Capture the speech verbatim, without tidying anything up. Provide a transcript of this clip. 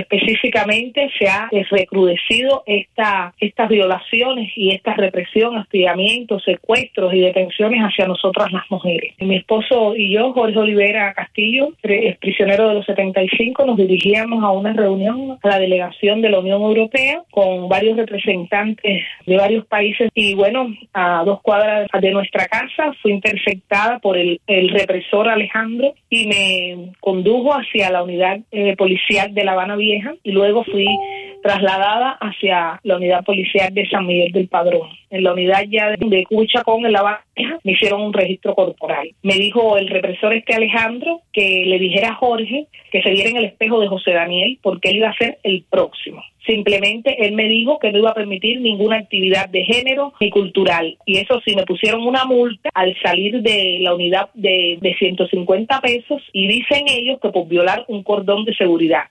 específicamente se ha recrudecido esta, estas violaciones y esta represión, hostigamientos, secuestros y detenciones hacia nosotras las mujeres. Mi esposo y yo, Jorge Olivera Castillo, prisionero de los setenta y cinco, nos dirigíamos a una reunión a la delegación de la Unión Europea con varios representantes de varios países y bueno, a dos cuadras de nuestra casa fui interceptada por el, el represor Alejandro y me condujo hacia la unidad eh, policial de La Habana Vieja y luego fui trasladada hacia la unidad policial de San Miguel del Padrón. En la unidad ya de Cuchacón, en La Habana Vieja, me hicieron un registro corporal. Me dijo el represor este Alejandro que le dijera a Jorge que se viera en el espejo de José Daniel porque él iba a ser el próximo. Simplemente él me dijo que no iba a permitir ninguna actividad de género ni cultural. Y eso sí, me pusieron una multa al salir de la unidad de, de ciento cincuenta pesos y dicen ellos que por violar un cordón de seguridad.